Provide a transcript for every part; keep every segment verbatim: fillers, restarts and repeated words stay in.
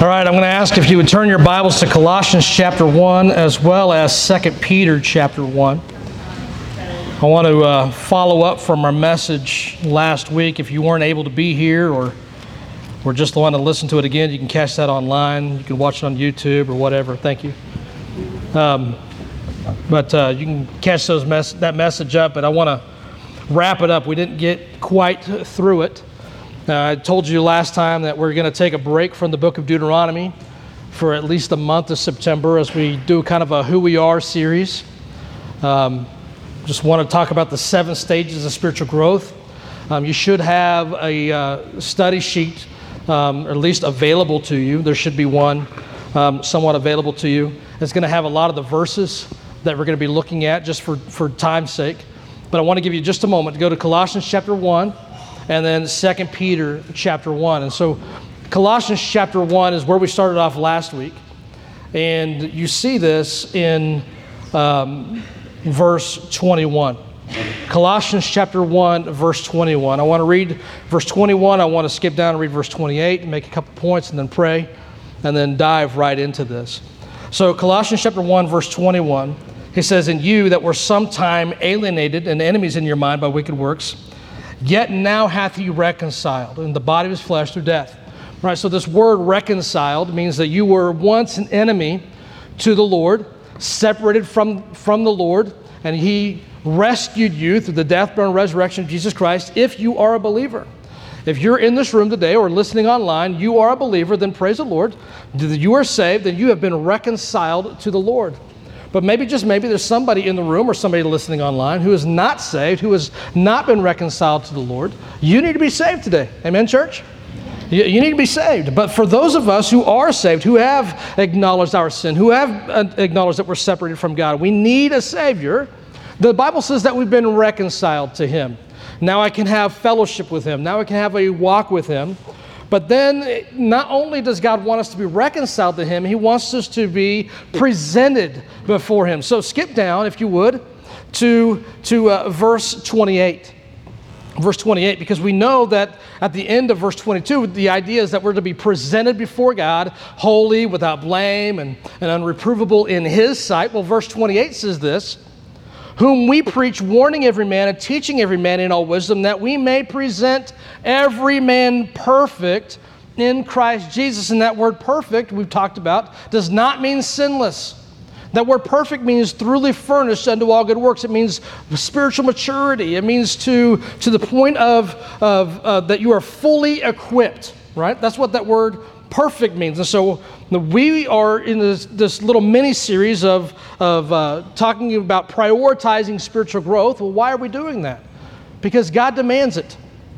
All right, I'm going to ask if you would turn your Bibles to Colossians chapter one as well as Second Peter chapter one. I want to uh, follow up from our message last week. If you weren't able to be here or, or just want to listen to it again, you can catch that online. You can watch it on YouTube or whatever. Thank you. Um, but uh, you can catch those mess- that message up, but I want to wrap it up. We didn't get quite through it. Uh, I told you last time that we're going to take a break from the book of Deuteronomy for at least a month of September as we do kind of a Who We Are series. Um, just want to talk about the seven stages of spiritual growth. Um, you should have a uh, study sheet, um, or at least available to you. There should be one um, somewhat available to you. It's going to have a lot of the verses that we're going to be looking at just for, for time's sake. But I want to give you just a moment to go to Colossians chapter one. And then Second Peter chapter one. And so Colossians chapter one is where we started off last week. And you see this in um, verse twenty-one. Colossians chapter one, verse twenty-one. I want to read verse twenty-one. I want to skip down and read verse twenty-eight and make a couple points and then pray and then dive right into this. So Colossians chapter one, verse twenty-one, he says, "And you that were sometime alienated and enemies in your mind by wicked works, yet now hath he reconciled in the body of his flesh through death." Right, so this word reconciled means that you were once an enemy to the Lord, separated from, from the Lord, and he rescued you through the death, burial, and resurrection of Jesus Christ if you are a believer. If you're in this room today or listening online, you are a believer, then praise the Lord. You are saved, and you have been reconciled to the Lord. But maybe, just maybe, there's somebody in the room or somebody listening online who is not saved, who has not been reconciled to the Lord. You need to be saved today. Amen, church? You, you need to be saved. But for those of us who are saved, who have acknowledged our sin, who have acknowledged that we're separated from God, we need a Savior. The Bible says that we've been reconciled to Him. Now I can have fellowship with Him. Now I can have a walk with Him. But then not only does God want us to be reconciled to Him, He wants us to be presented before Him. So skip down, if you would, to, to uh, verse twenty-eight. Verse twenty-eight, because we know that at the end of verse twenty-two, the idea is that we're to be presented before God, holy, without blame, and, and unreprovable in His sight. Well, verse twenty-eight says this, "Whom we preach, warning every man and teaching every man in all wisdom, that we may present every man perfect in Christ Jesus." And that word perfect, we've talked about, does not mean sinless. That word perfect means thoroughly furnished unto all good works. It means spiritual maturity. It means to, to the point of, of uh, that you are fully equipped, right? That's what that word perfect means. And so we are in this, this little mini-series of, of uh, talking about prioritizing spiritual growth. Well, why are we doing that? Because God demands it.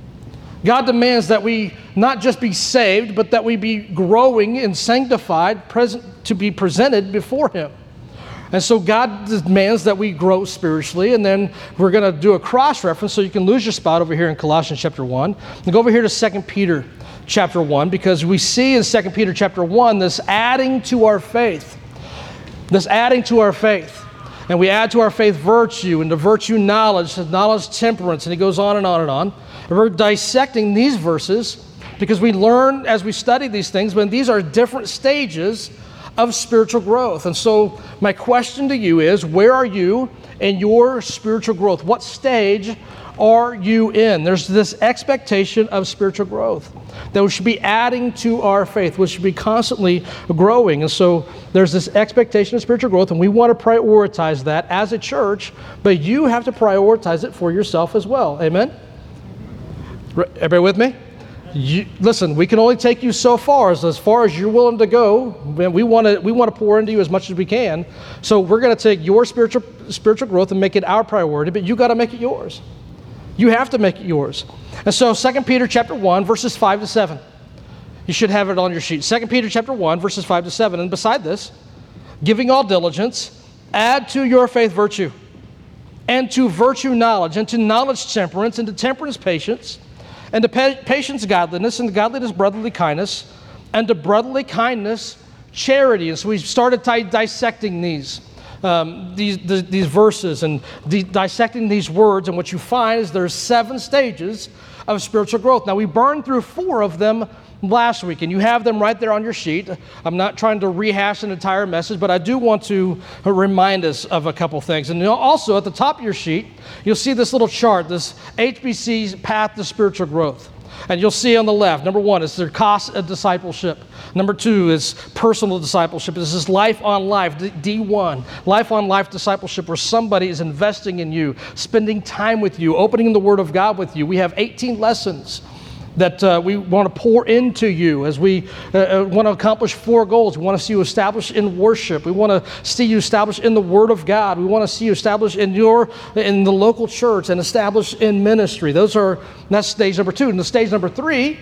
God demands that we not just be saved, but that we be growing and sanctified, present to be presented before Him. And so God demands that we grow spiritually, and then we're going to do a cross-reference so you can lose your spot over here in Colossians chapter one. And go over here to Second Peter chapter one, because we see in Second Peter chapter one this adding to our faith. This adding to our faith. And we add to our faith virtue, and to virtue knowledge, to knowledge temperance, and he goes on and on and on. And we're dissecting these verses because we learn as we study these things, but these are different stages of spiritual growth. And so my question to you is, where are you in your spiritual growth? What stage are you in? There's this expectation of spiritual growth that we should be adding to our faith. We should be constantly growing. And so there's this expectation of spiritual growth, and we want to prioritize that as a church, but you have to prioritize it for yourself as well. Amen? Everybody with me? You, listen, we can only take you so far, as, as far as you're willing to go. We want to we want to pour into you as much as we can. So we're going to take your spiritual spiritual growth and make it our priority, but you got to make it yours. You have to make it yours. And so Second Peter chapter one, verses five to seven. You should have it on your sheet. Second Peter chapter one, verses five to seven. And beside this, giving all diligence, add to your faith virtue, and to virtue knowledge, and to knowledge temperance, and to temperance patience, and to pa- patience godliness, and to godliness brotherly kindness, and to brotherly kindness charity. And so we started di- dissecting these. Um, these, the, these verses and the, dissecting these words, and what you find is there's seven stages of spiritual growth. Now, we burned through four of them last week, and you have them right there on your sheet. I'm not trying to rehash an entire message, but I do want to remind us of a couple things. And also, at the top of your sheet, you'll see this little chart, this H B C's Path to Spiritual Growth. And you'll see on the left, number one, is the cost of discipleship. Number two is personal discipleship. This is life on life, D one. Life on life discipleship, where somebody is investing in you, spending time with you, opening the Word of God with you. We have eighteen lessons that uh, we want to pour into you as we uh, want to accomplish four goals. We want to see you established in worship. We want to see you established in the Word of God. We want to see you established in your in the local church and established in ministry. Those are that's stage number two. And the stage number three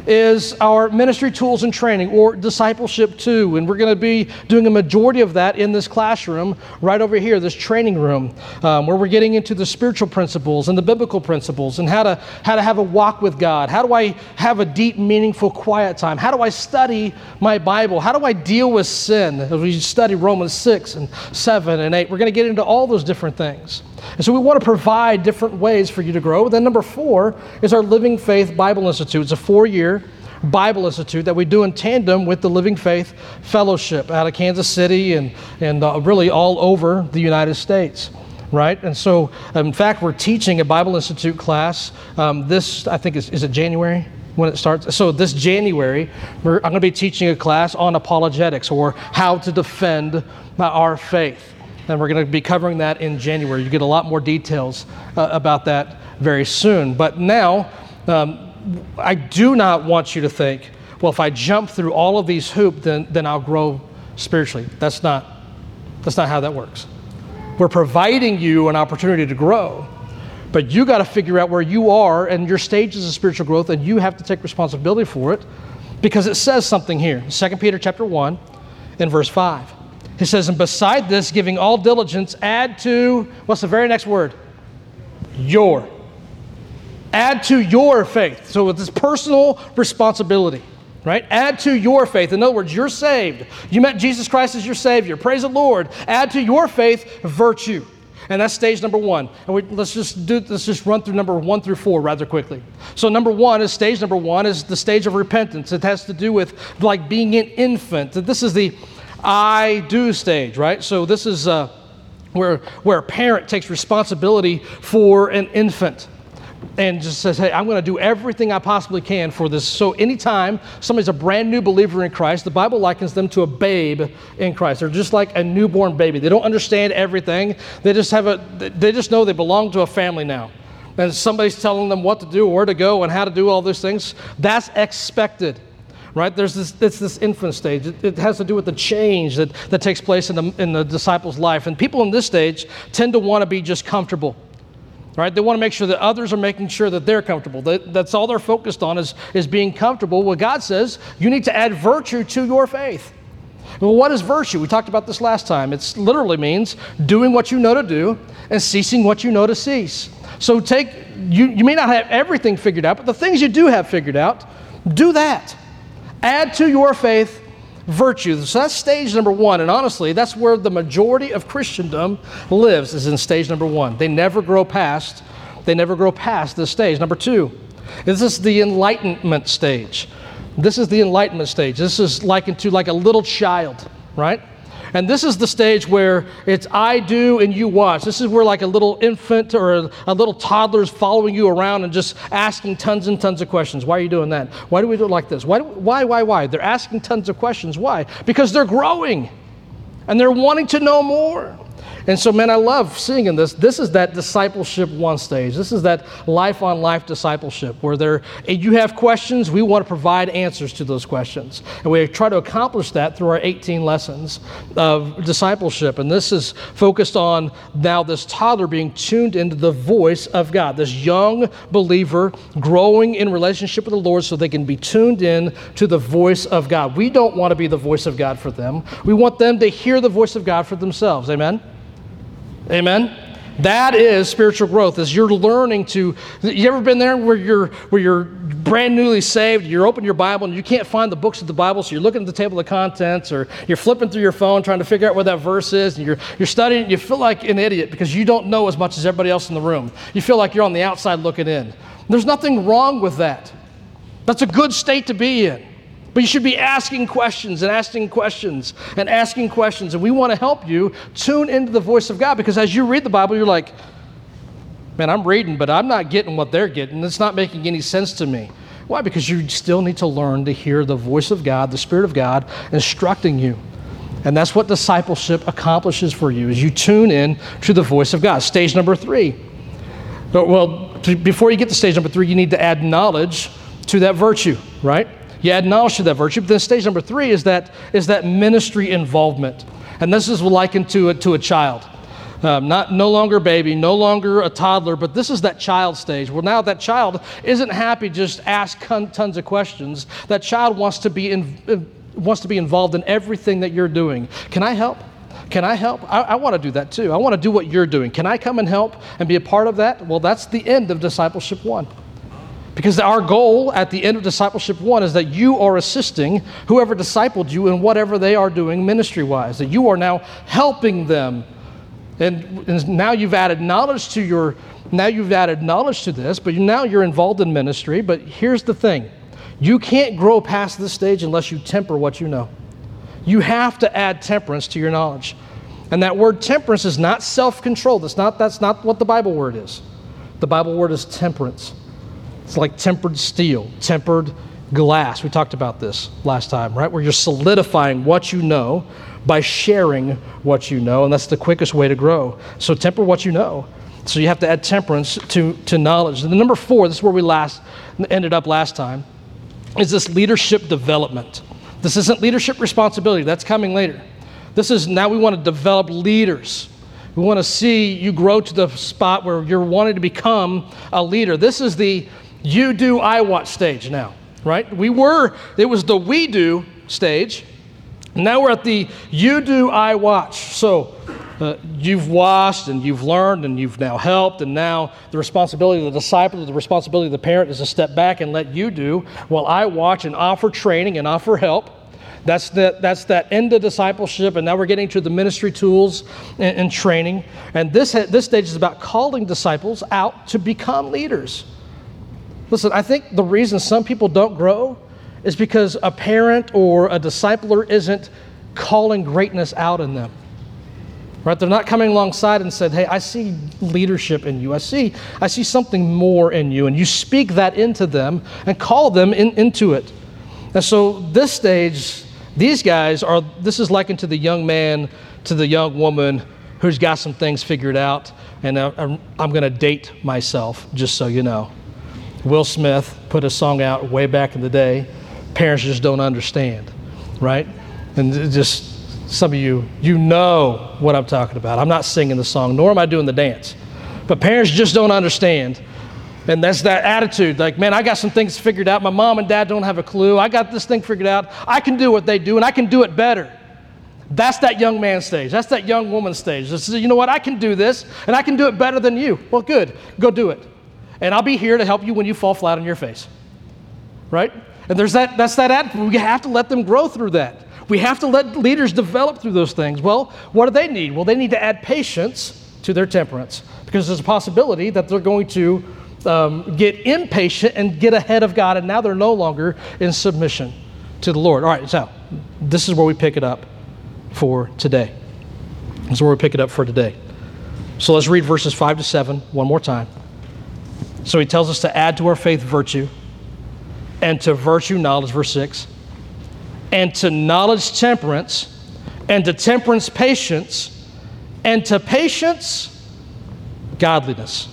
is our ministry tools and training, or discipleship two. And we're going to be doing a majority of that in this classroom right over here, this training room, um, where we're getting into the spiritual principles and the biblical principles and how to how to have a walk with God. How do I have a deep, meaningful, quiet time? How do I study my Bible? How do I deal with sin? As we study Romans six and seven and eight, we're going to get into all those different things. And so we want to provide different ways for you to grow. Then number four is our Living Faith Bible Institute. It's a four-year Bible Institute that we do in tandem with the Living Faith Fellowship out of Kansas City and, and uh, really all over the United States, right? And so, in fact, we're teaching a Bible Institute class. Um, this, I think, is, is it January when it starts? So this January, we're, I'm going to be teaching a class on apologetics, or how to defend our faith. And we're going to be covering that in January. You get a lot more details uh, about that very soon. But now, um, I do not want you to think, well, if I jump through all of these hoops, then, then I'll grow spiritually. That's not, that's not how that works. We're providing you an opportunity to grow, but you got to figure out where you are and your stages of spiritual growth, and you have to take responsibility for it, because it says something here. Second Peter chapter one and verse five. He says, and beside this, giving all diligence, add to, what's the very next word? Your. Add to your faith. So with this personal responsibility, right? Add to your faith. In other words, you're saved. You met Jesus Christ as your Savior. Praise the Lord. Add to your faith virtue. And that's stage number one. And we, let's just do let's just run through number one through four rather quickly. So number one is stage number one is the stage of repentance. It has to do with like being an infant. This is the I do stage, right? So this is uh, where where a parent takes responsibility for an infant and just says, hey, I'm going to do everything I possibly can for this. So anytime somebody's a brand new believer in Christ, the Bible likens them to a babe in Christ. They're just like a newborn baby. They don't understand everything. They just have a. They just know they belong to a family now. And somebody's telling them what to do, where to go, and how to do all those things. That's expected. Right? There's this, it's this infant stage. It, it has to do with the change that, that takes place in the, in the disciple's life. And people in this stage tend to want to be just comfortable. Right? They want to make sure that others are making sure that they're comfortable. That, that's all they're focused on is, is being comfortable. Well, God says you need to add virtue to your faith. Well, what is virtue? We talked about this last time. It literally means doing what you know to do and ceasing what you know to cease. So take you, you may not have everything figured out, but the things you do have figured out, do that. Add to your faith virtue. So that's stage number one. And honestly, that's where the majority of Christendom lives, is in stage number one. They never grow past, they never grow past this stage. Number two, this is the enlightenment stage. This is the enlightenment stage. This is likened to like a little child, right? And this is the stage where it's I do and you watch. This is where like a little infant or a, a little toddler is following you around and just asking tons and tons of questions. Why are you doing that? Why do we do it like this? Why, do, why, why, why? They're asking tons of questions. Why? Because they're growing and they're wanting to know more. And so, man, I love seeing in this. This is that discipleship one stage. This is that life-on-life discipleship where there, you have questions, we want to provide answers to those questions. And we try to accomplish that through our eighteen lessons of discipleship. And this is focused on now this toddler being tuned into the voice of God, this young believer growing in relationship with the Lord so they can be tuned in to the voice of God. We don't want to be the voice of God for them. We want them to hear the voice of God for themselves. Amen? Amen? That is spiritual growth, as you're learning to, you ever been there where you're where you're brand newly saved, you're opening your Bible and you can't find the books of the Bible, so you're looking at the table of contents, or you're flipping through your phone trying to figure out where that verse is, and you're, you're studying, and you feel like an idiot because you don't know as much as everybody else in the room. You feel like you're on the outside looking in. There's nothing wrong with that. That's a good state to be in. But you should be asking questions and asking questions and asking questions. And we want to help you tune into the voice of God, because as you read the Bible, you're like, man, I'm reading, but I'm not getting what they're getting. It's not making any sense to me. Why? Because you still need to learn to hear the voice of God, the Spirit of God, instructing you. And that's what discipleship accomplishes for you, is you tune in to the voice of God. Stage number three. Well, before you get to stage number three, you need to add knowledge to that virtue, right? You add knowledge to that virtue. But then stage number three is that is that ministry involvement. And this is likened to a, to a child. Um, not no longer a baby, no longer a toddler, but this is that child stage. Well, now that child isn't happy just ask tons of questions. That child wants to be in, wants to be involved in everything that you're doing. Can I help? Can I help? I, I want to do that too. I want to do what you're doing. Can I come and help and be a part of that? Well, that's the end of discipleship one. Because our goal at the end of discipleship one is that you are assisting whoever discipled you in whatever they are doing ministry-wise, that you are now helping them. And, and now you've added knowledge to your, now you've added knowledge to this, but you, now you're involved in ministry. But here's the thing. You can't grow past this stage unless you temper what you know. You have to add temperance to your knowledge. And that word temperance is not self-control. That's not, that's not what the Bible word is. The Bible word is temperance. It's like tempered steel, tempered glass. We talked about this last time, right? Where you're solidifying what you know by sharing what you know, and that's the quickest way to grow. So temper what you know. So you have to add temperance to, to knowledge. And the number four, this is where we last ended up last time, is this leadership development. This isn't leadership responsibility. That's coming later. This is now we want to develop leaders. We want to see you grow to the spot where you're wanting to become a leader. This is the you do, I watch stage now, right? We were, it was the we do stage. Now we're at the you do, I watch. So uh, you've watched and you've learned and you've now helped, and now the responsibility of the disciple, the responsibility of the parent is to step back and let you do while I watch and offer training and offer help. That's the, that's that end of discipleship, and now we're getting to the ministry tools and, and training. And this, this stage is about calling disciples out to become leaders. Listen, I think the reason some people don't grow is because a parent or a discipler isn't calling greatness out in them. Right? They're not coming alongside and said, hey, I see leadership in you. I see, I see something more in you. And you speak that into them and call them in, into it. And so this stage, these guys are, this is likened to the young man, to the young woman who's got some things figured out. And I'm, I'm going to date myself, just so you know. Will Smith put a song out way back in the day. Parents just don't understand, right? And just some of you, you know what I'm talking about. I'm not singing the song, nor am I doing the dance. But parents just don't understand. And that's that attitude, like, man, I got some things figured out. My mom and dad don't have a clue. I got this thing figured out. I can do what they do, and I can do it better. That's that young man stage. That's that young woman stage. This is, you know what, I can do this, and I can do it better than you. Well, good. Go do it. And I'll be here to help you when you fall flat on your face, right? And there's that, that's that attitude. We have to let them grow through that. We have to let leaders develop through those things. Well, what do they need? Well, they need to add patience to their temperance, because there's a possibility that they're going to um, get impatient and get ahead of God, and now they're no longer in submission to the Lord. All right, so this is where we pick it up for today. This is where we pick it up for today. So let's read verses five to seven one more time. So he tells us to add to our faith virtue, and to virtue knowledge, verse six, and to knowledge temperance, and to temperance patience, and to patience godliness.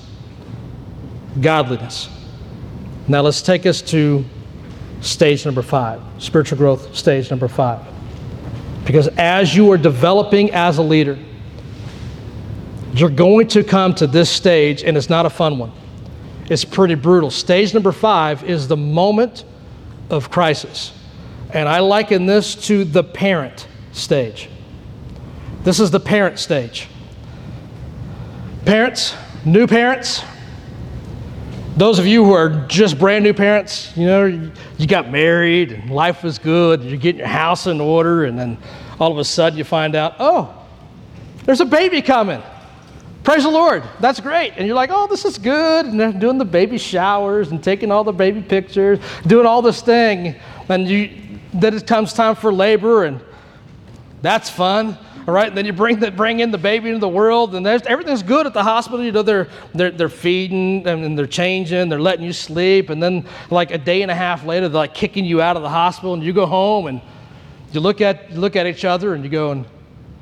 Godliness. Now let's take us to stage number five, spiritual growth stage number five. Because as you are developing as a leader, you're going to come to this stage, and it's not a fun one. It's pretty brutal. Stage number five is the moment of crisis. And I liken this to the parent stage. This is the parent stage. Parents, new parents, Those of you who are just brand new parents, you know, you got married and life was good, and you're getting your house in order, and then all of a sudden you find out, oh, there's a baby coming. Praise the Lord. That's great. And you're like, oh, this is good. And they're doing the baby showers and taking all the baby pictures, doing all this thing. And you, then it comes time for labor, and that's fun. All right, and then you bring the, bring in the baby into the world, and there's, everything's good at the hospital. You know, they're they're they're feeding and, and they're changing, they're letting you sleep, and then like a day and a half later, they're like kicking you out of the hospital, and you go home and you look at you look at each other, and you go, and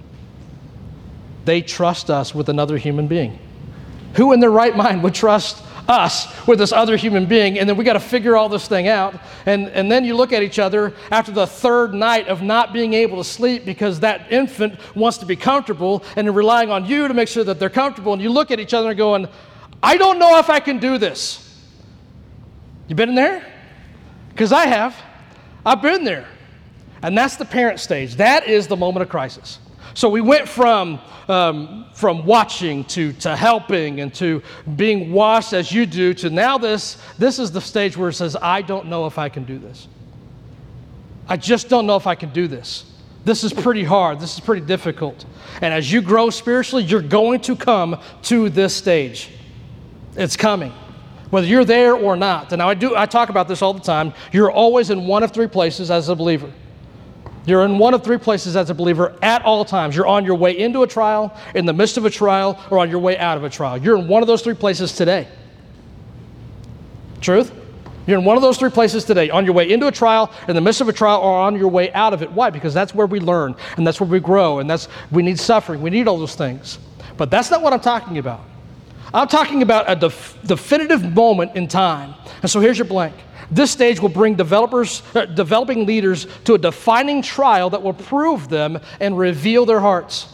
they trust us with another human being. Who in their right mind would trust us with this other human being? And then we got to figure all this thing out. And, and then you look at each other after the third night of not being able to sleep because that infant wants to be comfortable and they're relying on you to make sure that they're comfortable. And you look at each other and going, I don't know if I can do this. You been in there? Because I have. I've been there. And that's the parent stage. That is the moment of crisis. So we went from um, from watching to, to helping and to being washed as you do to now this, this is the stage where it says, I don't know if I can do this. I just don't know if I can do this. This is pretty hard. This is pretty difficult. And as you grow spiritually, you're going to come to this stage. It's coming, whether you're there or not. And now I do. I talk about this all the time. You're always in one of three places as a believer. You're in one of three places as a believer at all times. You're on your way into a trial, in the midst of a trial, or on your way out of a trial. You're in one of those three places today. Truth? You're in one of those three places today, on your way into a trial, in the midst of a trial, or on your way out of it. Why? Because that's where we learn, and that's where we grow, and that's we need suffering. We need all those things. But that's not what I'm talking about. I'm talking about a def- definitive moment in time. And so here's your blank. This stage will bring developers, uh, developing leaders to a defining trial that will prove them and reveal their hearts.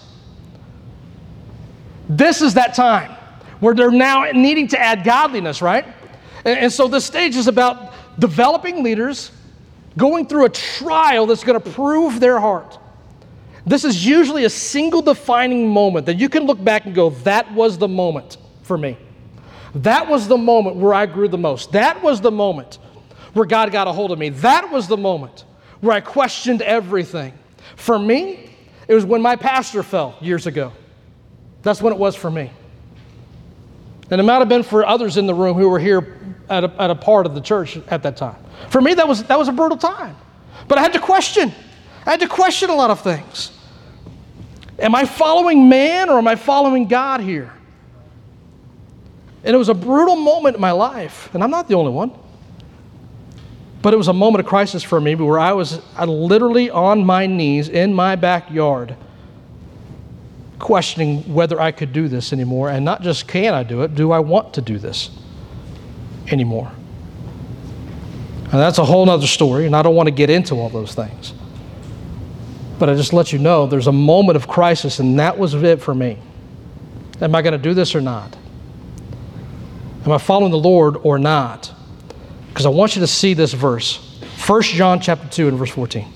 This is that time where they're now needing to add godliness, right? And, and so this stage is about developing leaders going through a trial that's going to prove their heart. This is usually a single defining moment that you can look back and go, that was the moment for me. That was the moment where I grew the most. That was the moment where God got a hold of me. That was the moment where I questioned everything. For me, it was when my pastor fell years ago. That's when it was for me. And it might have been for others in the room who were here at a, at a part of the church at that time. For me, that was that was a brutal time. But I had to question. I had to question a lot of things. Am I following man or am I following God here? And it was a brutal moment in my life, and I'm not the only one. But it was a moment of crisis for me where I was literally on my knees in my backyard questioning whether I could do this anymore. And not just can I do it, do I want to do this anymore? And that's a whole other story, and I don't want to get into all those things. But I just let you know there's a moment of crisis, and that was it for me. Am I going to do this or not? Am I following the Lord or not? Because I want you to see this verse. First John chapter two and verse fourteen.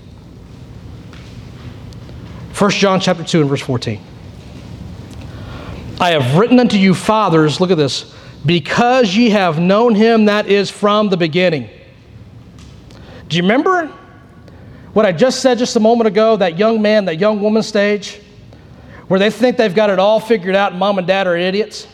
First John chapter two and verse fourteen. I have written unto you, fathers, look at this, because ye have known him that is from the beginning. Do you remember what I just said just a moment ago, that young man, that young woman stage, where they think they've got it all figured out and mom and dad are idiots?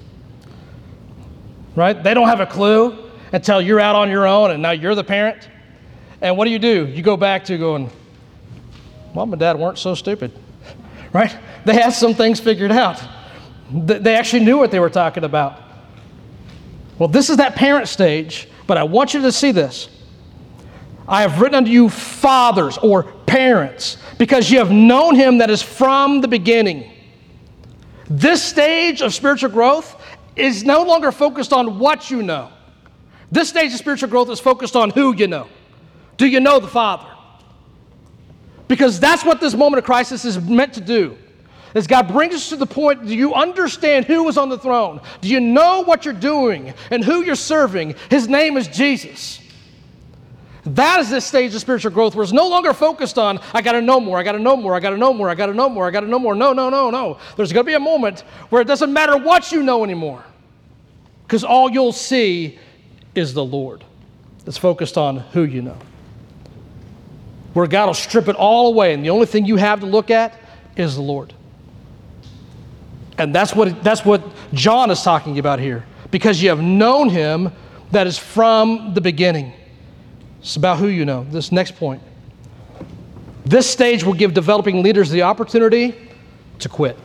Right? They don't have a clue until you're out on your own and now you're the parent. And what do you do? You go back to going, mom and dad weren't so stupid, right? They had some things figured out. They actually knew what they were talking about. Well, this is that parent stage, but I want you to see this. I have written unto you fathers or parents because you have known him that is from the beginning. This stage of spiritual growth is no longer focused on what you know. This stage of spiritual growth is focused on who you know. Do you know the Father? Because that's what this moment of crisis is meant to do. As God brings us to the point, do you understand who is on the throne? Do you know what you're doing and who you're serving? His name is Jesus. That is this stage of spiritual growth where it's no longer focused on, I got to know more, I got to know more, I got to know more, I got to know more, I got to know more. No, no, no, no. There's going to be a moment where it doesn't matter what you know anymore. Because all you'll see is the Lord. It's focused on who you know. Where God will strip it all away, and the only thing you have to look at is the Lord. And that's what, that's what John is talking about here. Because you have known him that is from the beginning. It's about who you know. This next point. This stage will give developing leaders the opportunity to quit.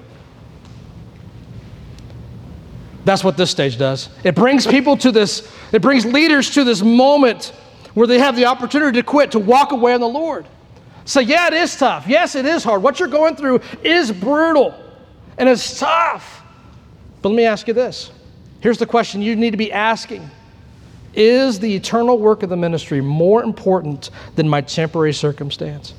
That's what this stage does. It brings people to this, it brings leaders to this moment where they have the opportunity to quit, to walk away on the Lord. Say, yeah, it is tough. Yes, it is hard. What you're going through is brutal and it's tough. But let me ask you this. Here's the question you need to be asking. Is the eternal work of the ministry more important than my temporary circumstance?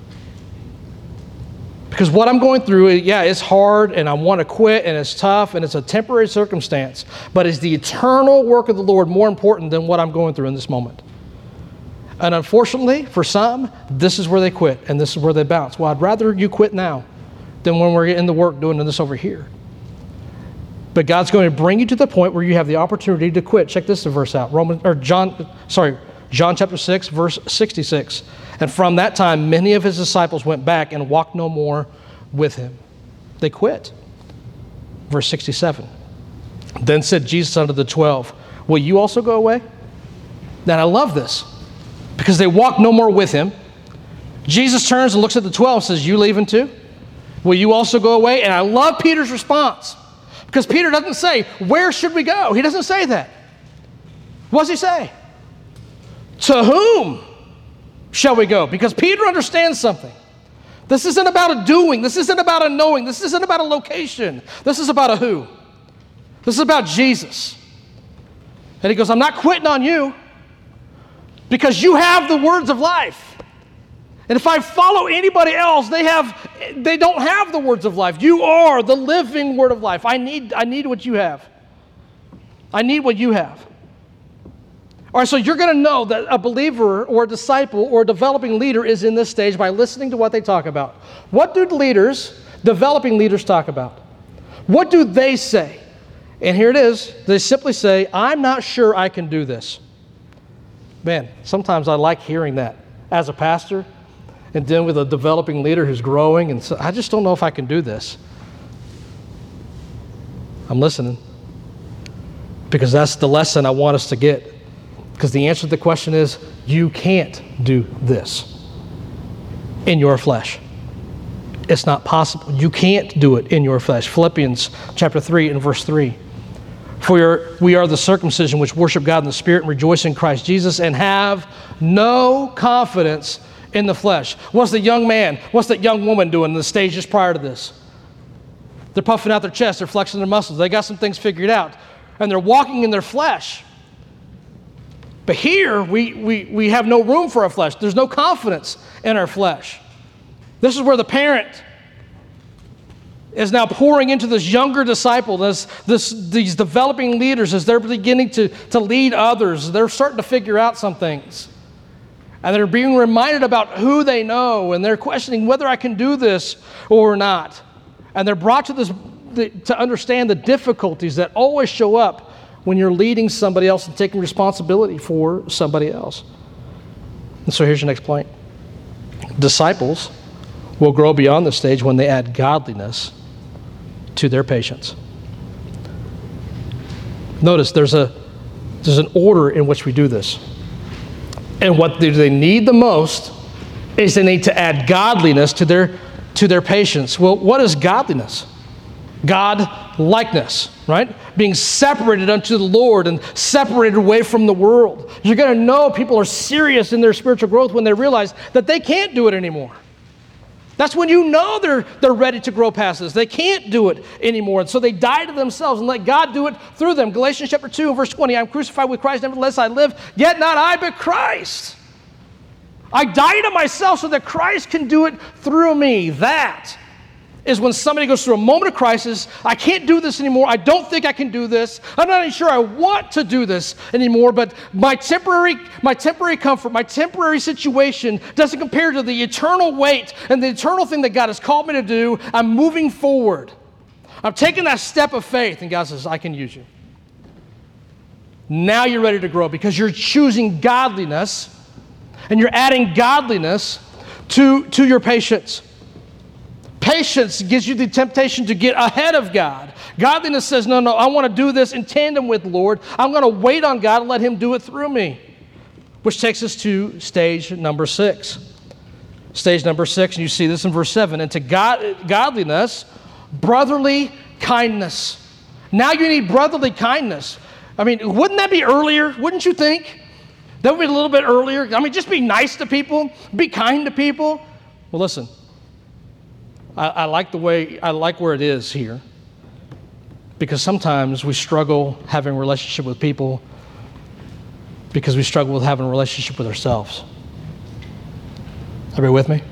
Because what I'm going through, yeah, it's hard and I want to quit and it's tough and it's a temporary circumstance. But is the eternal work of the Lord more important than what I'm going through in this moment? And unfortunately, for some, this is where they quit and this is where they bounce. Well, I'd rather you quit now than when we're in the work doing this over here. But God's going to bring you to the point where you have the opportunity to quit. Check this verse out. Roman or John, sorry, John chapter six, verse sixty-six. And from that time, many of his disciples went back and walked no more with him. They quit. Verse sixty-seven. Then said Jesus unto the twelve, will you also go away? Now I love this because they walked no more with him. Jesus turns and looks at the twelve and says, you leaving too? Will you also go away? And I love Peter's response. Because Peter doesn't say, where should we go? He doesn't say that. What does he say? To whom shall we go? Because Peter understands something. This isn't about a doing. This isn't about a knowing. This isn't about a location. This is about a who. This is about Jesus. And he goes, I'm not quitting on you because you have the words of life. And if I follow anybody else, they have, they don't have the words of life. You are the living word of life. I need, I need what you have. I need what you have. All right, so you're going to know that a believer or a disciple or a developing leader is in this stage by listening to what they talk about. What do leaders, developing leaders, talk about? What do they say? And here it is. They simply say, I'm not sure I can do this. Man, sometimes I like hearing that as a pastor. And then with a developing leader who's growing, and so I just don't know if I can do this. I'm listening. Because that's the lesson I want us to get. Because the answer to the question is, you can't do this in your flesh. It's not possible. You can't do it in your flesh. Philippians chapter three and verse three. For we are, we are the circumcision which worship God in the Spirit and rejoice in Christ Jesus and have no confidence in the flesh. What's the young man, what's that young woman doing in the stages prior to this? They're puffing out their chest, they're flexing their muscles, they got some things figured out, and they're walking in their flesh. But here, we, we, we have no room for our flesh. There's no confidence in our flesh. This is where the parent is now pouring into this younger disciple, this, this, these developing leaders as they're beginning to, to lead others. They're starting to figure out some things. And they're being reminded about who they know, and they're questioning whether I can do this or not. And they're brought to this to understand the difficulties that always show up when you're leading somebody else and taking responsibility for somebody else. And so here's your next point. Disciples will grow beyond this stage when they add godliness to their patience. Notice there's a there's an order in which we do this. And what do they need the most is they need to add godliness to their to their patience. Well, what is godliness? God-likeness, right? Being separated unto the Lord and separated away from the world. You're going to know people are serious in their spiritual growth when they realize that they can't do it anymore. That's when you know they're, they're ready to grow past this. They can't do it anymore. And so they die to themselves and let God do it through them. Galatians chapter two and verse twenty, I'm crucified with Christ, nevertheless I live, yet not I, but Christ. I die to myself so that Christ can do it through me. That is when somebody goes through a moment of crisis. I can't do this anymore. I don't think I can do this. I'm not even sure I want to do this anymore, but my temporary, my temporary comfort, my temporary situation doesn't compare to the eternal weight and the eternal thing that God has called me to do. I'm moving forward. I'm taking that step of faith, and God says, I can use you. Now you're ready to grow because you're choosing godliness and you're adding godliness to, to your patience. Patience gives you the temptation to get ahead of God. Godliness says, no, no, I want to do this in tandem with the Lord. I'm going to wait on God and let Him do it through me. Which takes us to stage number six. Stage number six, and you see this in verse seven. And to God, godliness, brotherly kindness. Now you need brotherly kindness. I mean, wouldn't that be earlier? Wouldn't you think? That would be a little bit earlier. I mean, just be nice to people. Be kind to people. Well, listen. I, I like the way, I like where it is here. Because sometimes we struggle having a relationship with people because we struggle with having a relationship with ourselves. Everybody with me?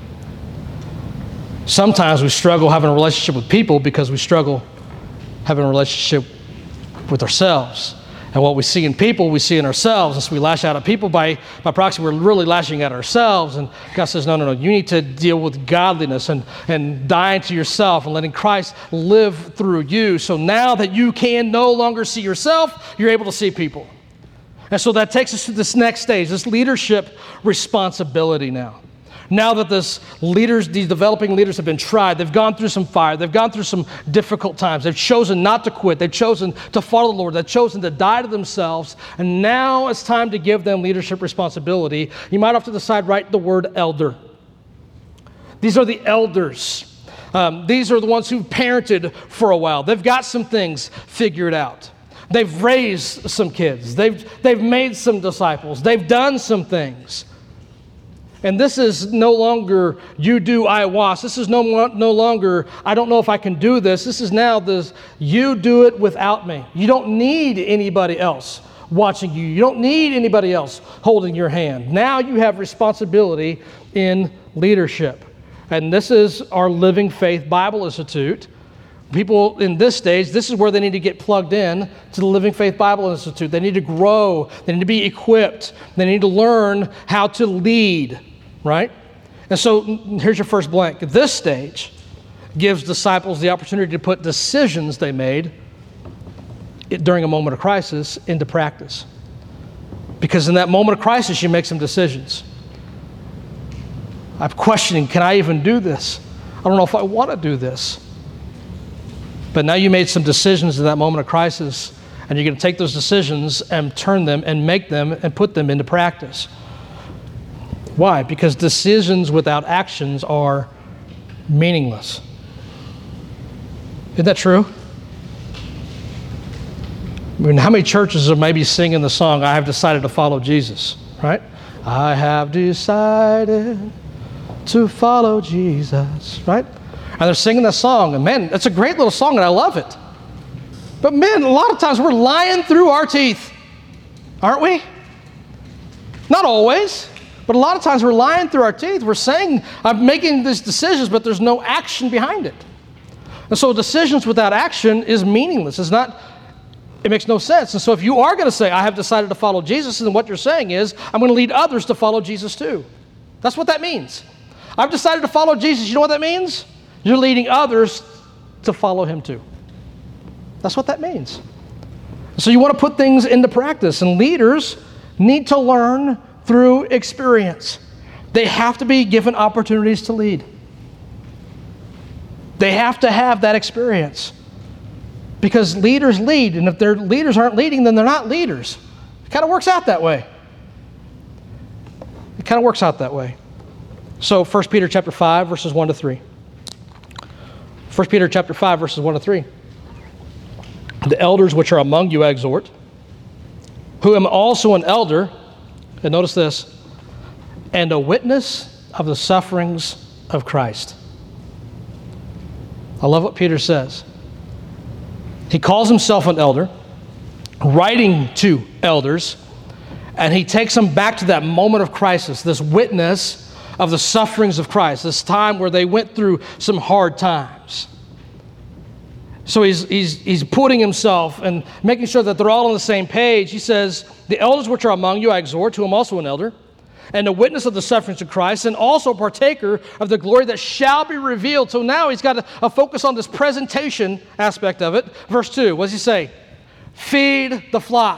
Sometimes we struggle having a relationship with people because we struggle having a relationship with ourselves. And what we see in people, we see in ourselves. And so we lash out at people by, by proxy. We're really lashing at ourselves. And God says, no, no, no. You need to deal with godliness and, and dying to yourself and letting Christ live through you. So now that you can no longer see yourself, you're able to see people. And so that takes us to this next stage, this leadership responsibility now. Now that this leaders, these developing leaders have been tried, they've gone through some fire, they've gone through some difficult times, they've chosen not to quit, they've chosen to follow the Lord, they've chosen to die to themselves, and now it's time to give them leadership responsibility. You might have to decide, write the word elder. These are the elders. Um, these are the ones who've parented for a while. They've got some things figured out. They've raised some kids. They've, they've made some disciples. They've done some things. And this is no longer you do, I was. This is no, no longer, I don't know if I can do this. This is now this, you do it without me. You don't need anybody else watching you. You don't need anybody else holding your hand. Now you have responsibility in leadership. And this is our Living Faith Bible Institute. People in this stage, this is where they need to get plugged in to the Living Faith Bible Institute. They need to grow. They need to be equipped. They need to learn how to lead. Right? And so here's your first blank. This stage gives disciples the opportunity to put decisions they made during a moment of crisis into practice. Because in that moment of crisis, you make some decisions. I'm questioning, can I even do this? I don't know if I want to do this. But now you made some decisions in that moment of crisis, and you're going to take those decisions and turn them and make them and put them into practice. Why? Because decisions without actions are meaningless. Isn't that true? I mean, how many churches are maybe singing the song, I have decided to follow Jesus, right? I have decided to follow Jesus, right? And they're singing that song, and man, it's a great little song, and I love it. But man, a lot of times we're lying through our teeth, aren't we? Not always. But a lot of times we're lying through our teeth. We're saying, I'm making these decisions, but there's no action behind it. And so decisions without action is meaningless. It's not, it makes no sense. And so if you are going to say, I have decided to follow Jesus, then what you're saying is, I'm going to lead others to follow Jesus too. That's what that means. I've decided to follow Jesus. You know what that means? You're leading others to follow Him too. That's what that means. So you want to put things into practice, and leaders need to learn through experience. They have to be given opportunities to lead. They have to have that experience. Because leaders lead, and if their leaders aren't leading, then they're not leaders. It kind of works out that way. It kind of works out that way. So First Peter chapter five, verses one to three. First Peter chapter five, verses one to three. The elders which are among you I exhort, who am also an elder, and notice this, and a witness of the sufferings of Christ. I love what Peter says. He calls himself an elder, writing to elders, and he takes them back to that moment of crisis, this witness of the sufferings of Christ, this time where they went through some hard times. So he's, he's, he's putting himself and making sure that they're all on the same page. He says, the elders which are among you I exhort, who am also an elder, and a witness of the sufferings of Christ, and also partaker of the glory that shall be revealed. So now he's got a, a focus on this presentation aspect of it. Verse two, what does he say? Feed the flock.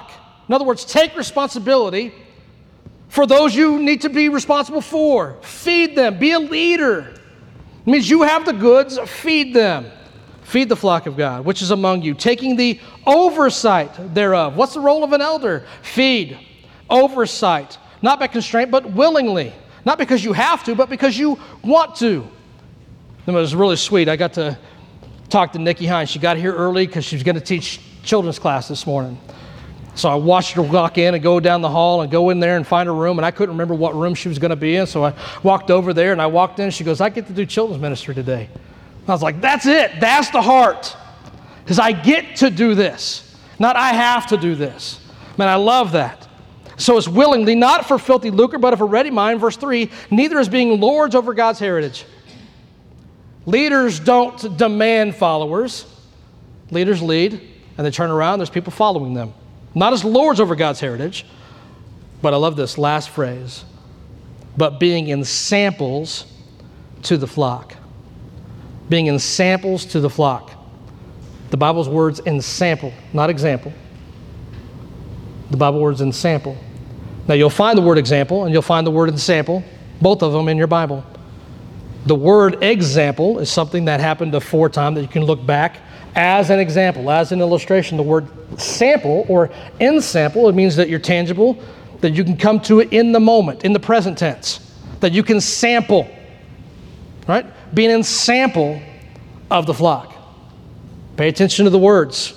In other words, take responsibility for those you need to be responsible for. Feed them. Be a leader. It means you have the goods, feed them. Feed the flock of God, which is among you, taking the oversight thereof. What's the role of an elder? Feed. Oversight. Not by constraint, but willingly. Not because you have to, but because you want to. It was really sweet. I got to talk to Nikki Hines. She got here early because she was going to teach children's class this morning. So I watched her walk in and go down the hall and go in there and find a room, and I couldn't remember what room she was going to be in, so I walked over there, and I walked in, and she goes, I get to do children's ministry today. I was like, that's it. That's the heart. Because I get to do this, not I have to do this. Man, I love that. So it's willingly, not for filthy lucre, but of a ready mind. Verse three, neither as being lords over God's heritage. Leaders don't demand followers. Leaders lead, and they turn around, there's people following them. Not as lords over God's heritage, but I love this last phrase, but being in samples to the flock. Being in samples to the flock. The Bible's words in sample, not example. The Bible words in sample. Now you'll find the word example and you'll find the word in sample, both of them in your Bible. The word example is something that happened aforetime that you can look back as an example, as an illustration. The word sample or in sample, it means that you're tangible, that you can come to it in the moment, in the present tense, that you can sample, right? Being in sample of the flock. Pay attention to the words.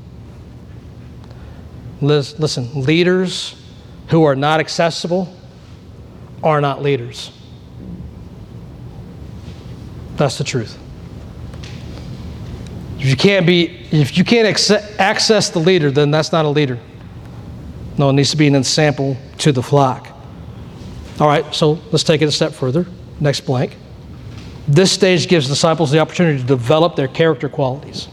Listen, leaders who are not accessible are not leaders. That's the truth. If you can't be, if you can't access the leader, then that's not a leader. No, it needs to be an example to the flock. All right, so let's take it a step further. Next blank. This stage gives disciples the opportunity to develop their character qualities.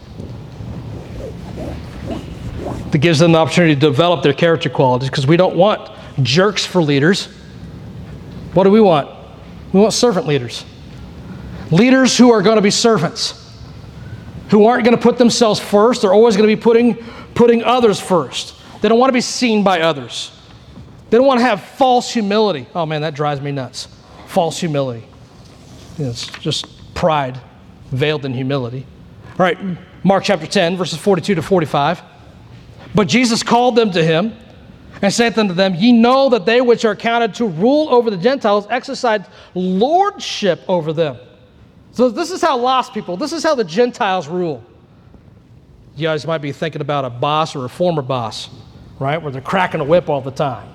It gives them the opportunity to develop their character qualities because we don't want jerks for leaders. What do we want? We want servant leaders. Leaders who are going to be servants, who aren't going to put themselves first. They're always going to be putting, putting others first. They don't want to be seen by others. They don't want to have false humility. Oh man, that drives me nuts. False humility. It's just pride veiled in humility. All right, Mark chapter ten, verses forty-two to forty-five. But Jesus called them to him and saith unto them, ye know that they which are counted to rule over the Gentiles exercise lordship over them. So this is how lost people, this is how the Gentiles rule. You guys might be thinking about a boss or a former boss, right? Where they're cracking a whip all the time.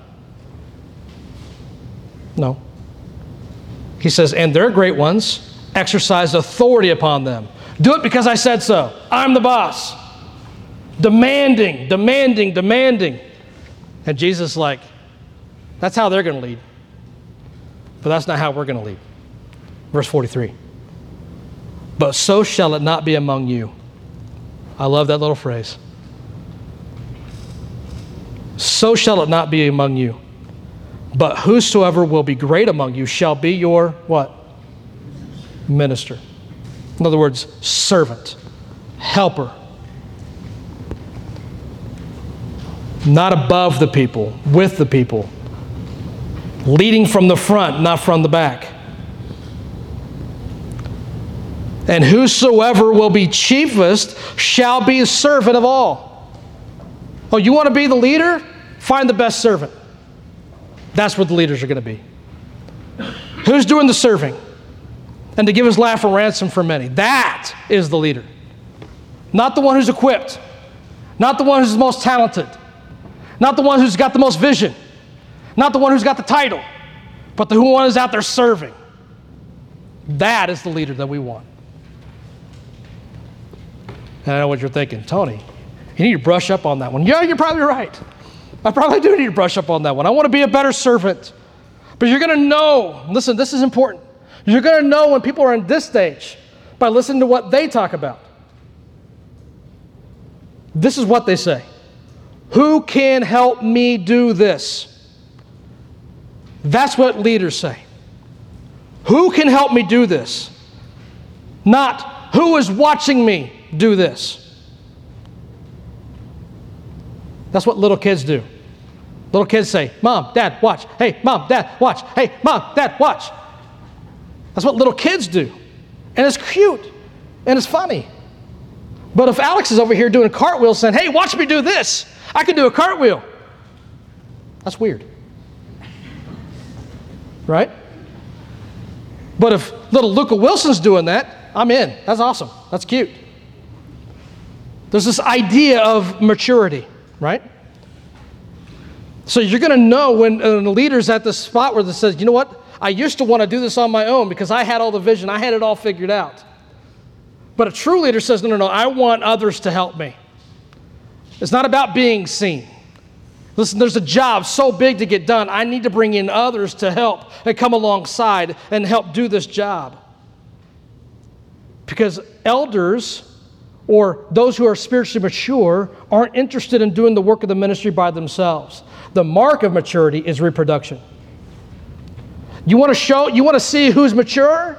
No. He says, and their great ones exercise authority upon them. Do it because I said so. I'm the boss. Demanding, demanding, demanding. And Jesus is like, that's how they're going to lead. But that's not how we're going to lead. Verse forty-three. But so shall it not be among you. I love that little phrase. So shall it not be among you. But whosoever will be great among you shall be your, what? Minister. In other words, servant, helper. Not above the people, with the people. Leading from the front, not from the back. And whosoever will be chiefest shall be a servant of all. Oh, you want to be the leader? Find the best servant. That's what the leaders are going to be. Who's doing the serving? And to give his life a ransom for many. That is the leader. Not the one who's equipped. Not the one who's the most talented. Not the one who's got the most vision. Not the one who's got the title. But the one who's out there serving. That is the leader that we want. And I know what you're thinking. Tony, you need to brush up on that one. Yeah, you're probably right. I probably do need to brush up on that one. I want to be a better servant. But you're going to know, listen, this is important. You're going to know when people are in this stage by listening to what they talk about. This is what they say. Who can help me do this? That's what leaders say. Who can help me do this? Not who is watching me do this. That's what little kids do. Little kids say, Mom, Dad, watch. Hey, Mom, Dad, watch. Hey, Mom, Dad, watch. That's what little kids do. And it's cute. And it's funny. But if Alex is over here doing a cartwheel saying, hey, watch me do this. I can do a cartwheel. That's weird. Right? But if little Luca Wilson's doing that, I'm in. That's awesome. That's cute. There's this idea of maturity, right? So you're going to know when, when a leader's at this spot where it says, you know what? I used to want to do this on my own because I had all the vision. I had it all figured out. But a true leader says, no, no, no, I want others to help me. It's not about being seen. Listen, there's a job so big to get done. I need to bring in others to help and come alongside and help do this job. Because elders or those who are spiritually mature aren't interested in doing the work of the ministry by themselves. The mark of maturity is reproduction. You want to show, you want to see who's mature?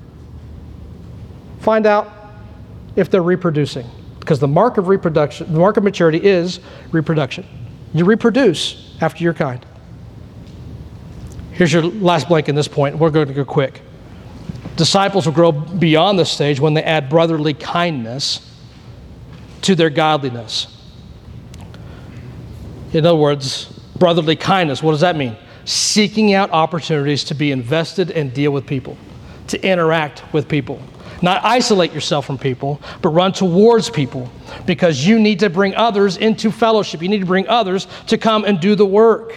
Find out if they're reproducing. Because the mark of reproduction, the mark of maturity is reproduction. You reproduce after your kind. Here's your last blank in this point. We're going to go quick. Disciples will grow beyond this stage when they add brotherly kindness to their godliness. In other words, brotherly kindness, what does that mean? Seeking out opportunities to be invested and deal with people, to interact with people. Not isolate yourself from people, but run towards people because you need to bring others into fellowship. You need to bring others to come and do the work.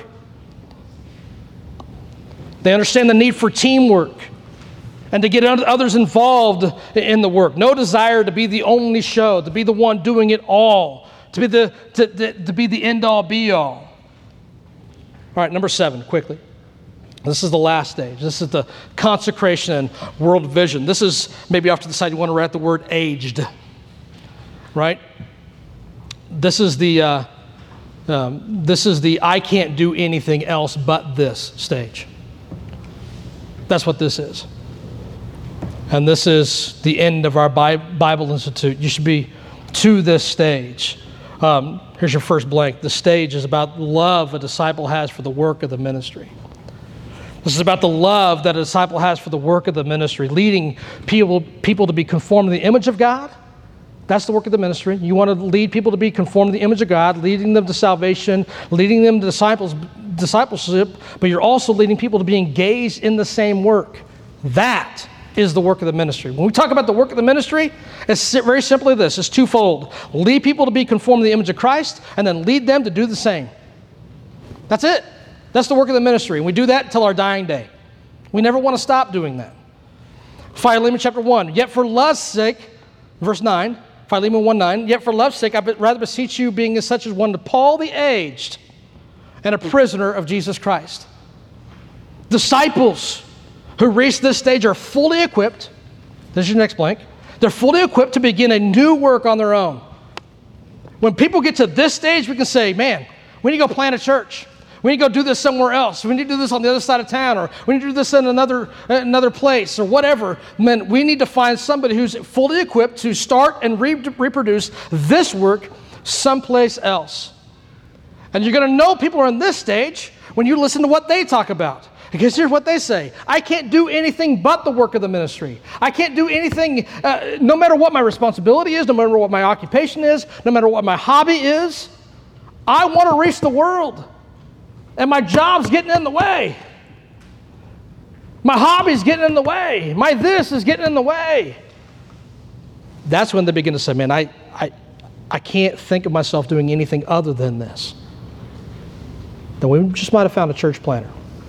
They understand the need for teamwork and to get others involved in the work. No desire to be the only show, to be the one doing it all, to be the, to, to, to be the end-all, be-all. All right, number seven, quickly. This is the last stage. This is the consecration and world vision. This is maybe off to the side you want to write the word aged, right? This is the uh, um, this is the I can't do anything else but this stage. That's what this is. And this is the end of our Bible Institute. You should be to this stage. Um, here's your first blank. The stage is about love a disciple has for the work of the ministry. This is about the love that a disciple has for the work of the ministry, leading people, people to be conformed to the image of God. That's the work of the ministry. You want to lead people to be conformed to the image of God, leading them to salvation, leading them to disciples, discipleship, but you're also leading people to be engaged in the same work. That is the work of the ministry. When we talk about the work of the ministry, it's very simply this. It's twofold. Lead people to be conformed to the image of Christ, and then lead them to do the same. That's it. That's the work of the ministry. And we do that until our dying day. We never want to stop doing that. Philemon chapter one, yet for love's sake, verse nine, Philemon one nine, yet for love's sake I rather beseech you, being as such as one to Paul the aged, and a prisoner of Jesus Christ. Disciples who reach this stage are fully equipped. This is your next blank. They're fully equipped to begin a new work on their own. When people get to this stage, we can say, man, we need to go plant a church. We need to go do this somewhere else. We need to do this on the other side of town, or we need to do this in another another place, or whatever. Man, we need to find somebody who's fully equipped to start and re- reproduce this work someplace else. And you're going to know people are in this stage when you listen to what they talk about. Because here's what they say. I can't do anything but the work of the ministry. I can't do anything, uh, no matter what my responsibility is, no matter what my occupation is, no matter what my hobby is. I want to reach the world. And my job's getting in the way. My hobby's getting in the way. My this is getting in the way. That's when they begin to say, man, I, I, I can't think of myself doing anything other than this. Then we just might have found a church planter.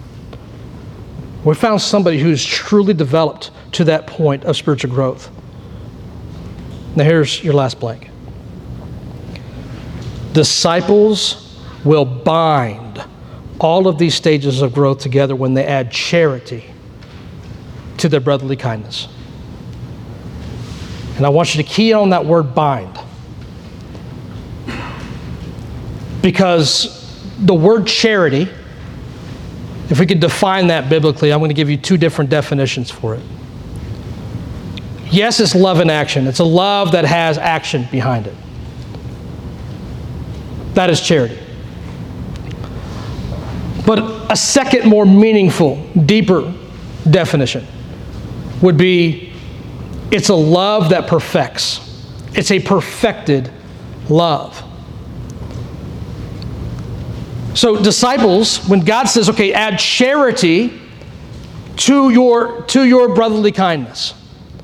We found somebody who's truly developed to that point of spiritual growth. Now here's your last blank. Disciples will bind all of these stages of growth together when they add charity to their brotherly kindness. And I want you to key on that word bind. Because the word charity, if we could define that biblically, I'm going to give you two different definitions for it. Yes, it's love in action. It's a love that has action behind it. That is charity. But a second, more meaningful, deeper definition would be, it's a love that perfects. It's a perfected love. So disciples, when God says, okay, add charity to your, to your brotherly kindness,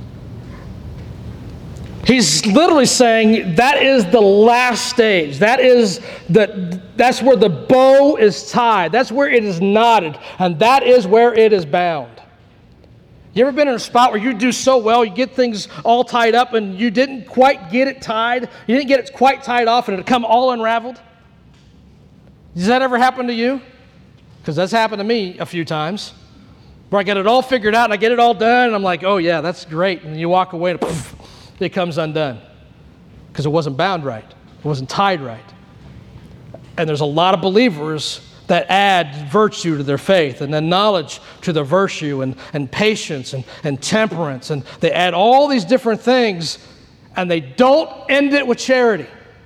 He's literally saying that is the last stage. That is the, that's where the bow is tied. That's where it is knotted. And that is where it is bound. You ever been in a spot where you do so well, you get things all tied up and you didn't quite get it tied, you didn't get it quite tied off and it come all unraveled? Does that ever happen to you? Because that's happened to me a few times, where I get it all figured out and I get it all done and I'm like, oh yeah, that's great. And you walk away and poof, it comes undone because it wasn't bound right. It wasn't tied right. And there's a lot of believers that add virtue to their faith and then knowledge to their virtue and, and patience and, and temperance. And they add all these different things and they don't end it with charity.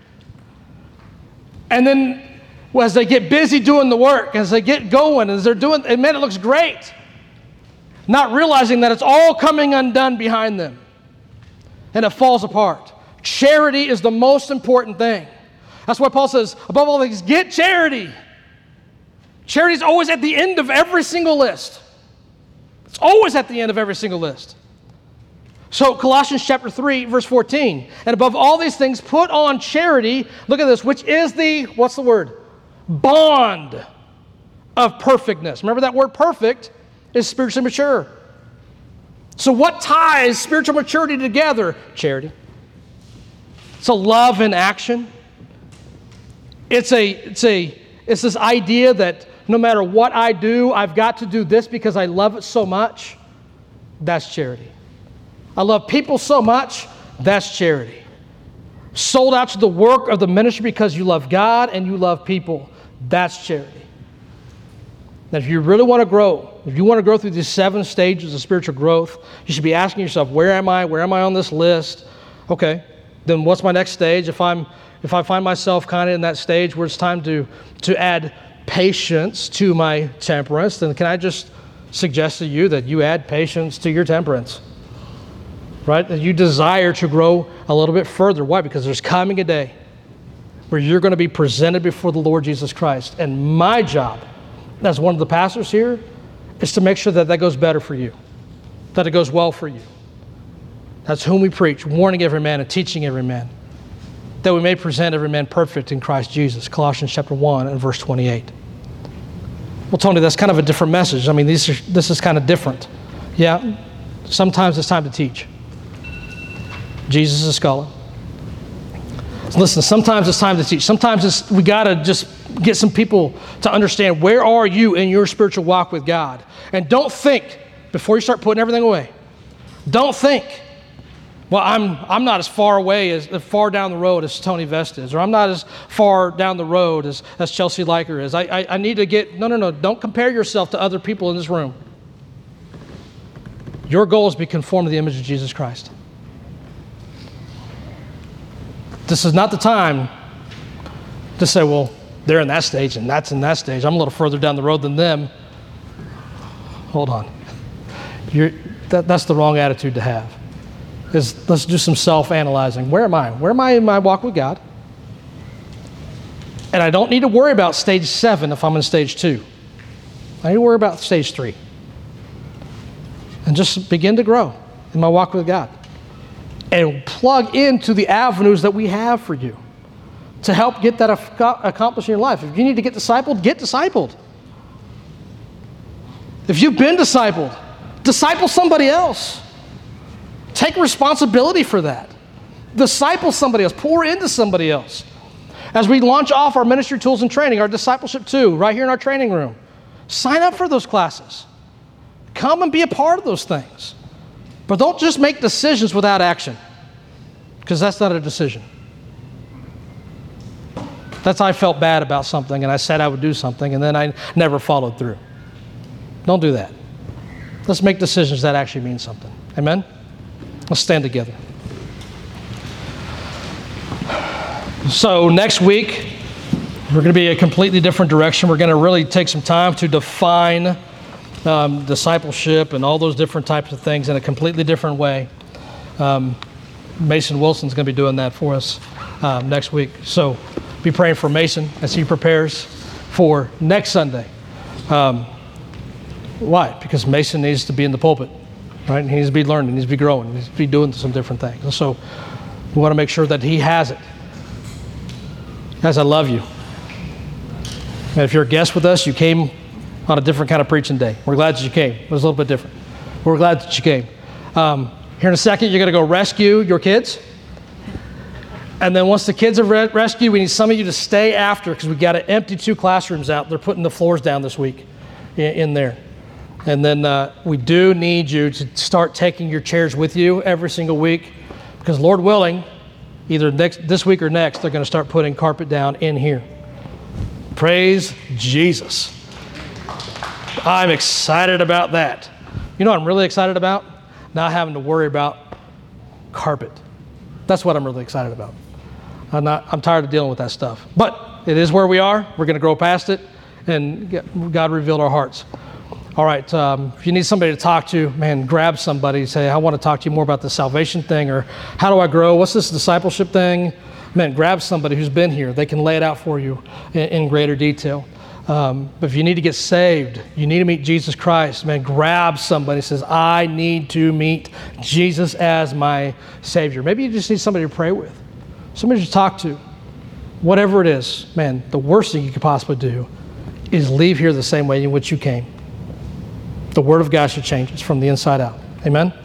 And then well, as they get busy doing the work, as they get going, as they're doing, and man, it looks great. Not realizing that it's all coming undone behind them. And it falls apart. Charity is the most important thing. That's why Paul says, above all things, get charity. Charity is always at the end of every single list. It's always at the end of every single list. So Colossians chapter three, verse fourteen, and above all these things, put on charity, look at this, which is the, what's the word? Bond of perfectness. Remember that word perfect is spiritually mature. So what ties spiritual maturity together? Charity. It's a love in action. It's a, it's a, it's this idea that no matter what I do, I've got to do this because I love it so much. That's charity. I love people so much. That's charity. Sold out to the work of the ministry because you love God and you love people. That's charity. Now, if you really want to grow, if you want to grow through these seven stages of spiritual growth, you should be asking yourself, where am I? Where am I on this list? Okay, then what's my next stage? If I'm, if I find myself kind of in that stage where it's time to, to add patience to my temperance, then can I just suggest to you that you add patience to your temperance? Right? That you desire to grow a little bit further. Why? Because there's coming a day where you're going to be presented before the Lord Jesus Christ. And my job as one of the pastors here is to make sure that that goes better for you, that it goes well for you. That's whom we preach, warning every man and teaching every man, that we may present every man perfect in Christ Jesus. Colossians chapter one and verse twenty-eight. Well, Tony, that's kind of a different message. I mean, these are, this is kind of different. Yeah, sometimes it's time to teach. Jesus is a scholar. Listen, sometimes it's time to teach. Sometimes it's, we got to just get some people to understand, where are you in your spiritual walk with God? And don't think, before you start putting everything away, don't think, well, I'm I'm not as far away, as far down the road as Tony Vest is, or I'm not as far down the road as, as Chelsea Liker is. I, I, I need to get, no, no, no, don't compare yourself to other people in this room. Your goal is to be conformed to the image of Jesus Christ. This is not the time to say, well, they're in that stage and that's in that stage. I'm a little further down the road than them. Hold on. You're, that, that's the wrong attitude to have. Is let's do some self-analyzing. Where am I? Where am I in my walk with God? And I don't need to worry about stage seven if I'm in stage two. I need to worry about stage three. And just begin to grow in my walk with God. And plug into the avenues that we have for you to help get that accomplished in your life. If you need to get discipled, get discipled. If you've been discipled, disciple somebody else. Take responsibility for that. Disciple somebody else. Pour into somebody else. As we launch off our ministry tools and training, our discipleship two, right here in our training room, sign up for those classes. Come and be a part of those things. But don't just make decisions without action, because that's not a decision. That's I felt bad about something and I said I would do something and then I never followed through. Don't do that. Let's make decisions that actually mean something. Amen? Let's stand together. So next week, We're going to be a completely different direction. We're going to really take some time to define um, discipleship and all those different types of things in a completely different way. Um, Mason Wilson's going to be doing that for us um, next week. So be praying for Mason as he prepares for next Sunday. Um, why? Because Mason needs to be in the pulpit, right? He needs to be learning, he needs to be growing, he needs to be doing some different things. And so we want to make sure that he has it. Guys, I love you. And if you're a guest with us, you came on a different kind of preaching day. We're glad that you came. It was a little bit different. We're glad that you came. Um, here in a second, you're going to go rescue your kids. And then once the kids are re- rescued, we need some of you to stay after because we got to empty two classrooms out. They're putting the floors down this week in, in there. And then uh, we do need you to start taking your chairs with you every single week because Lord willing, either next, this week or next, they're going to start putting carpet down in here. Praise Jesus. I'm excited about that. You know what I'm really excited about? Not having to worry about carpet. That's what I'm really excited about. I'm not, I'm tired of dealing with that stuff. But it is where we are. We're going to grow past it. And get, God revealed our hearts. All right. Um, if you need somebody to talk to, man, grab somebody. Say, I want to talk to you more about the salvation thing, or how do I grow? What's this discipleship thing? Man, grab somebody who's been here. They can lay it out for you in, in greater detail. Um, but if you need to get saved, you need to meet Jesus Christ, man, grab somebody who says, I need to meet Jesus as my Savior. Maybe you just need somebody to pray with, somebody to talk to. Whatever it is, man, the worst thing you could possibly do is leave here the same way in which you came. The Word of God should change us from the inside out. Amen?